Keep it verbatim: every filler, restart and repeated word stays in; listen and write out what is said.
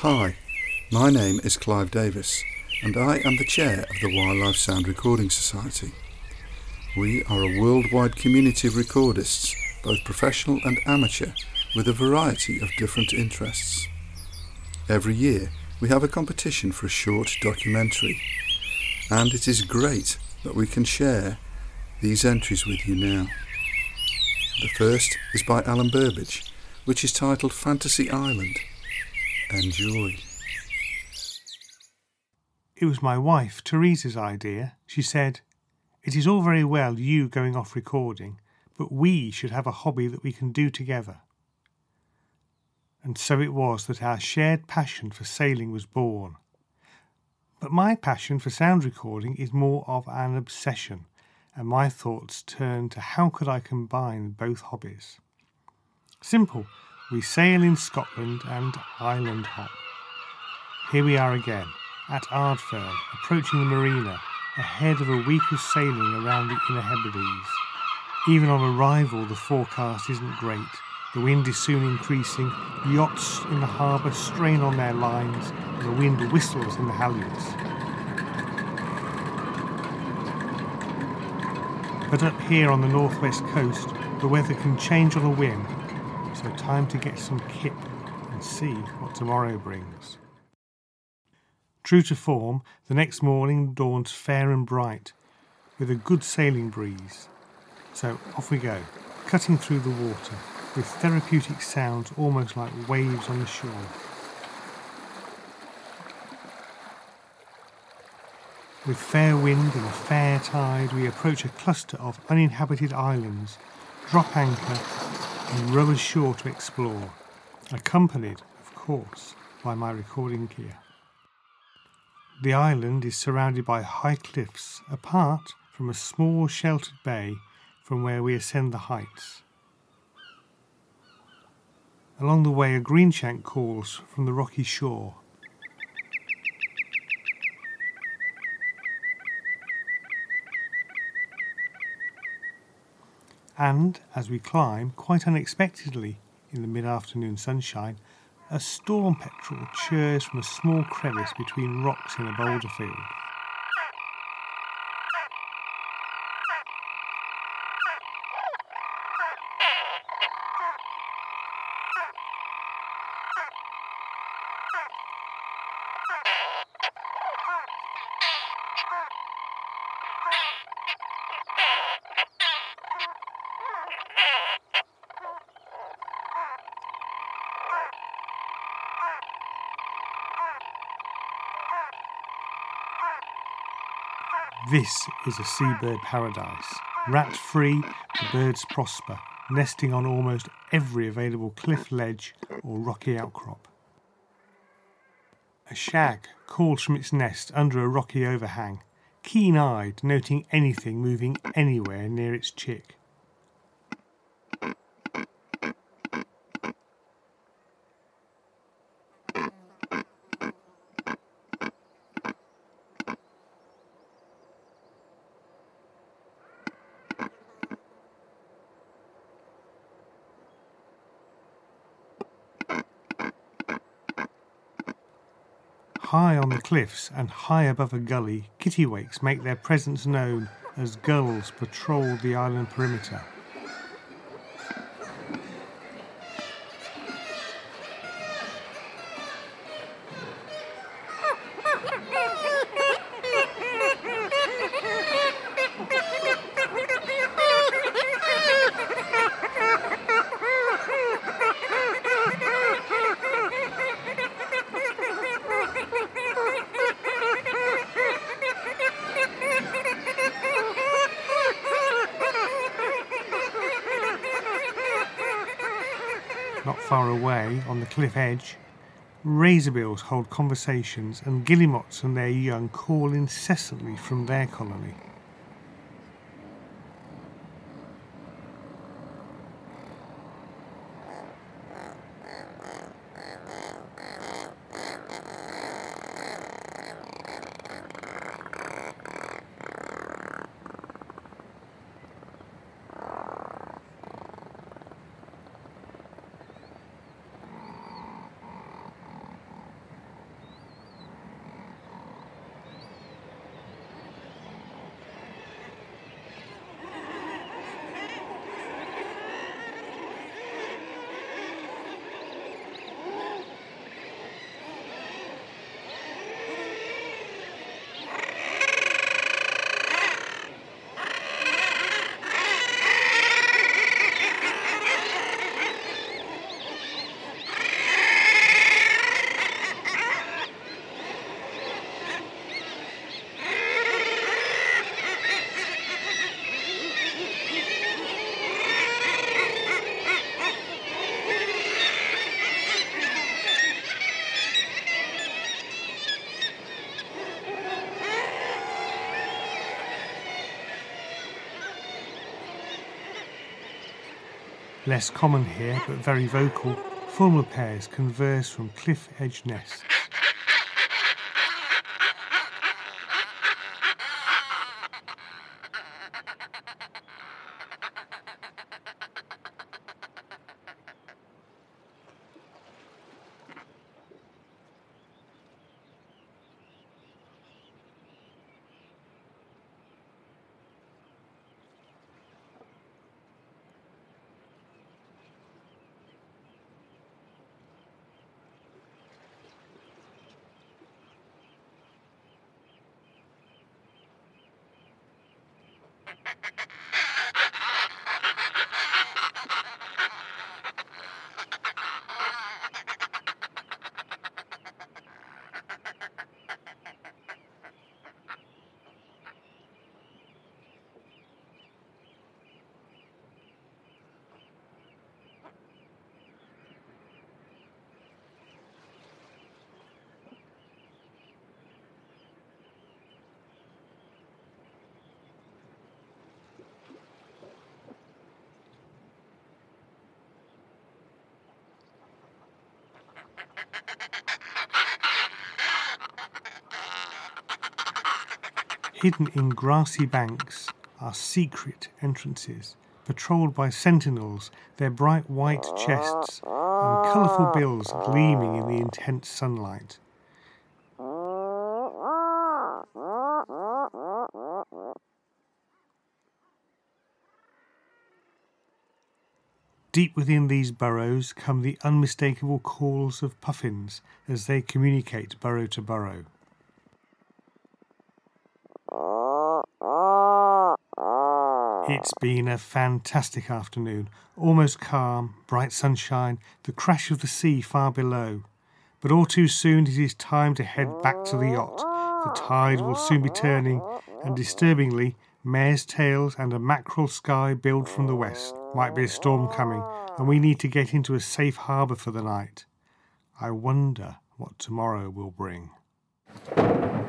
Hi, my name is Clive Davis and I am the chair of the Wildlife Sound Recording Society. We are a worldwide community of recordists, both professional and amateur, with a variety of different interests. Every year we have a competition for a short documentary, and it is great that we can share these entries with you now. The first is by Alan Burbidge, which is titled Fantasy Island. Enjoy. It was my wife, Teresa's idea. She said, "It is all very well you going off recording, but we should have a hobby that we can do together." And so it was that our shared passion for sailing was born. But my passion for sound recording is more of an obsession, and my thoughts turned to how could I combine both hobbies. Simple. We sail in Scotland and island hop. Here we are again, at Ardfern, approaching the marina, ahead of a week of sailing around the Inner Hebrides. Even on arrival, the forecast isn't great. The wind is soon increasing, yachts in the harbour strain on their lines, and the wind whistles in the halyards. But up here on the northwest coast, the weather can change on a whim, so time to get some kip and see what tomorrow brings. True to form, the next morning dawns fair and bright, with a good sailing breeze. So off we go, cutting through the water, with therapeutic sounds almost like waves on the shore. With fair wind and a fair tide, we approach a cluster of uninhabited islands, drop anchor, and row ashore to explore, accompanied, of course, by my recording gear. The island is surrounded by high cliffs, apart from a small sheltered bay from where we ascend the heights. Along the way, a greenshank calls from the rocky shore. And, as we climb, quite unexpectedly, in the mid-afternoon sunshine, a storm petrel chirrs from a small crevice between rocks in a boulder field. This is a seabird paradise. Rat-free, the birds prosper, nesting on almost every available cliff ledge or rocky outcrop. A shag calls from its nest under a rocky overhang, keen-eyed, noting anything moving anywhere near its chick. High on the cliffs and high above a gully, kittiwakes make their presence known as gulls patrol the island perimeter. Not far away, on the cliff edge, razorbills hold conversations and guillemots and their young call incessantly from their colony. Less common here, but very vocal, fulmar pairs converse from cliff-edge nests. Hidden in grassy banks are secret entrances, patrolled by sentinels, their bright white chests and colourful bills gleaming in the intense sunlight. Deep within these burrows come the unmistakable calls of puffins as they communicate burrow to burrow. It's been a fantastic afternoon, almost calm, bright sunshine, the crash of the sea far below. But all too soon it is time to head back to the yacht. The tide will soon be turning, and disturbingly, mare's tails and a mackerel sky build from the west. Might be a storm coming, and we need to get into a safe harbour for the night. I wonder what tomorrow will bring.